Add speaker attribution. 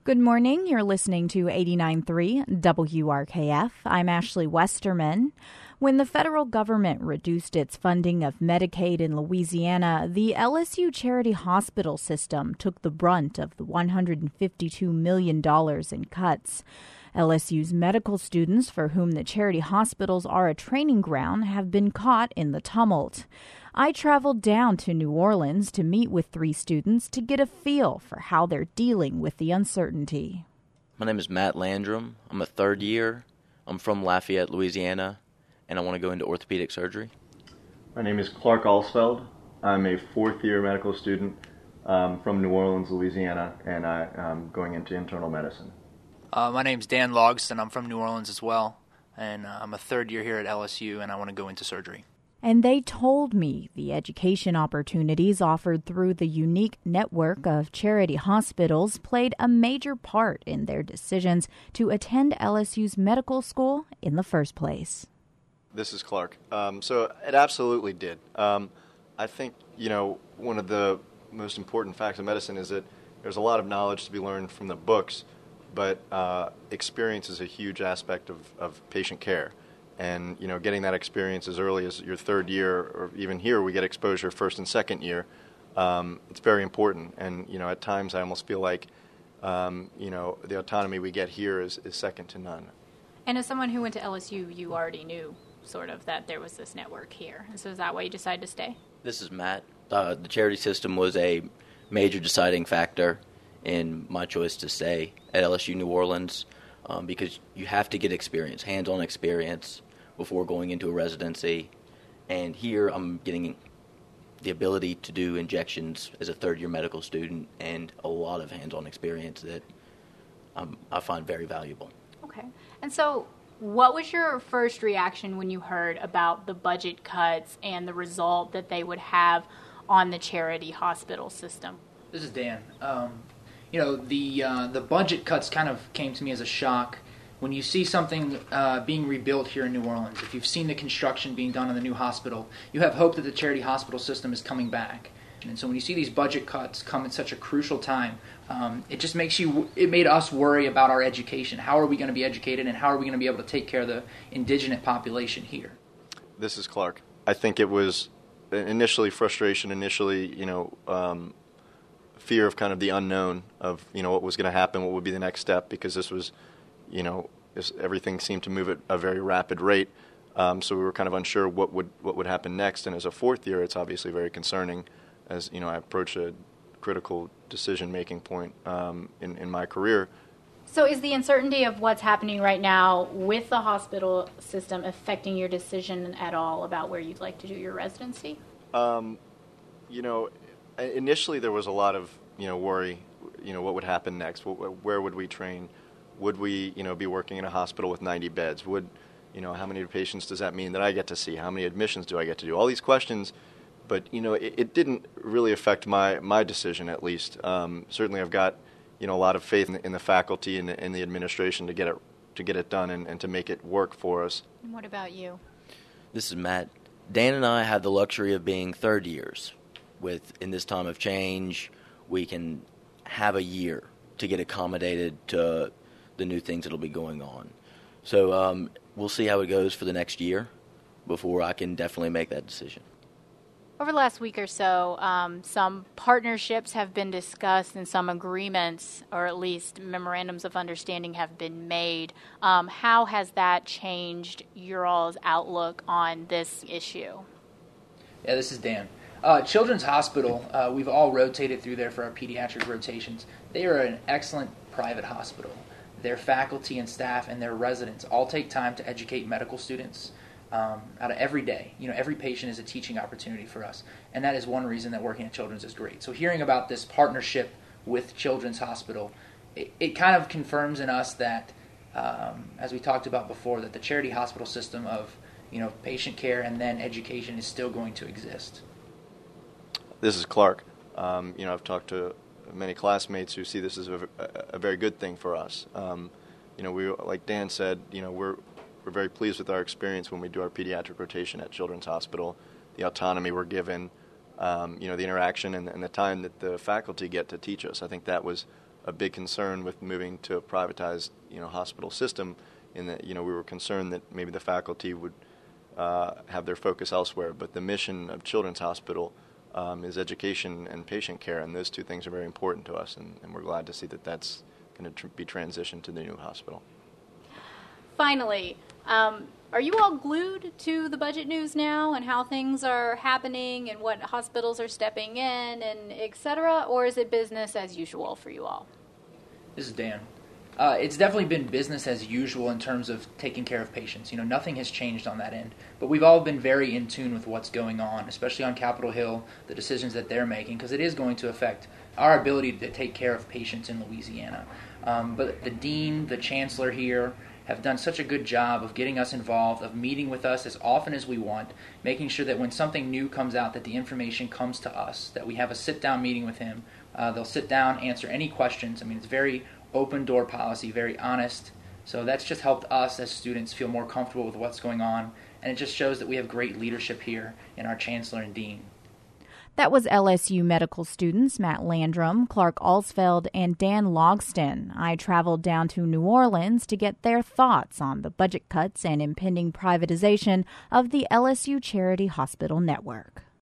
Speaker 1: Good morning. You're listening to 89.3 WRKF. I'm Ashley Westerman. When the federal government reduced its funding of Medicaid in Louisiana, the LSU Charity Hospital System took the brunt of the $152 million in cuts. LSU's medical students, for whom the charity hospitals are a training ground, have been caught in the tumult. I traveled down to New Orleans to meet with 3 students to get a feel for how they're dealing with the uncertainty.
Speaker 2: My name is Matt Landrum. I'm a third year. I'm from Lafayette, Louisiana, and I want to go into orthopedic surgery.
Speaker 3: My name is Clark Alsfeld. I'm a fourth year medical student from New Orleans, Louisiana, and I'm going into internal medicine.
Speaker 4: My name's Dan Logston. I'm from New Orleans as well, and I'm a third year here at LSU, and I want to go into surgery.
Speaker 1: And they told me the education opportunities offered through the unique network of charity hospitals played a major part in their decisions to attend LSU's medical school in the first place.
Speaker 3: This is Clark. So it absolutely did. I think, one of the most important facts of medicine is that there's a lot of knowledge to be learned from the books, but experience is a huge aspect of patient care. And, getting that experience as early as your third year, or even here we get exposure first and second year, it's very important. And, at times I almost feel like, the autonomy we get here is second to none.
Speaker 5: And as someone who went to LSU, you already knew sort of that there was this network here. And so is that why you decided to stay?
Speaker 2: This is Matt. The charity system was a major deciding factor in my choice to stay at LSU New Orleans because you have to get experience, hands-on experience, before going into a residency. And here I'm getting the ability to do injections as a third-year medical student and a lot of hands-on experience that I find very valuable.
Speaker 5: Okay. And so what was your first reaction when you heard about the budget cuts and the result that they would have on the charity hospital system?
Speaker 4: This is Dan. The budget cuts kind of came to me as a shock. When you see something being rebuilt here in New Orleans, if you've seen the construction being done on the new hospital, you have hope that the charity hospital system is coming back. And so when you see these budget cuts come at such a crucial time, it made us worry about our education. How are we going to be educated, and how are we going to be able to take care of the indigenous population here?
Speaker 3: This is Clark. I think it was initially frustration, fear of kind of the unknown of, what was going to happen, what would be the next step, because this was, everything seemed to move at a very rapid rate. So we were kind of unsure what would happen next. And as a fourth year, it's obviously very concerning as, I approach a critical decision-making point in my career.
Speaker 5: So is the uncertainty of what's happening right now with the hospital system affecting your decision at all about where you'd like to do your residency?
Speaker 3: Initially there was a lot of, worry, what would happen next? Where would we train? Would we, be working in a hospital with 90 beds? How many patients does that mean that I get to see? How many admissions do I get to do? All these questions, but, it didn't really affect my decision, at least. Certainly I've got, a lot of faith in the faculty and in the administration to get it done and to make it work for us.
Speaker 5: And what about you?
Speaker 2: This is Matt. Dan and I have the luxury of being third years. In this time of change, we can have a year to get accommodated to the new things that will be going on. So we'll see how it goes for the next year before I can definitely make that decision.
Speaker 5: Over the last week or so, some partnerships have been discussed and some agreements, or at least memorandums of understanding, have been made. How has that changed your all's outlook on this issue?
Speaker 4: Yeah, this is Dan. Children's Hospital, we've all rotated through there for our pediatric rotations. They are an excellent private hospital. Their faculty and staff and their residents all take time to educate medical students out of every day. Every patient is a teaching opportunity for us, and that is one reason that working at Children's is great. So hearing about this partnership with Children's Hospital, it kind of confirms in us that, as we talked about before, that the charity hospital system of patient care and then education is still going to exist.
Speaker 3: This is Clark. I've talked to many classmates who see this as a very good thing for us. We, like Dan said, we're very pleased with our experience when we do our pediatric rotation at Children's Hospital. The autonomy we're given, the interaction and the time that the faculty get to teach us. I think that was a big concern with moving to a privatized, hospital system, in that, we were concerned that maybe the faculty would have their focus elsewhere. But the mission of Children's Hospital is education and patient care, and those two things are very important to us, and we're glad to see that that's going to be transitioned to the new hospital.
Speaker 6: Finally, are you all glued to the budget news now and how things are happening and what hospitals are stepping in and et cetera, or is it business as usual for you all?
Speaker 4: This is Dan. It's definitely been business as usual in terms of taking care of patients. Nothing has changed on that end. But we've all been very in tune with what's going on, especially on Capitol Hill, the decisions that they're making, because it is going to affect our ability to take care of patients in Louisiana. But the dean, the chancellor here, have done such a good job of getting us involved, of meeting with us as often as we want, making sure that when something new comes out, that the information comes to us, that we have a sit-down meeting with him. They'll sit down, answer any questions. It's very open door policy, very honest. So that's just helped us as students feel more comfortable with what's going on, and it just shows that we have great leadership here in our chancellor and dean.
Speaker 1: That was LSU medical students Matt Landrum, Clark Alsfeld, and Dan Logston. I traveled down to New Orleans to get their thoughts on the budget cuts and impending privatization of the LSU Charity Hospital Network.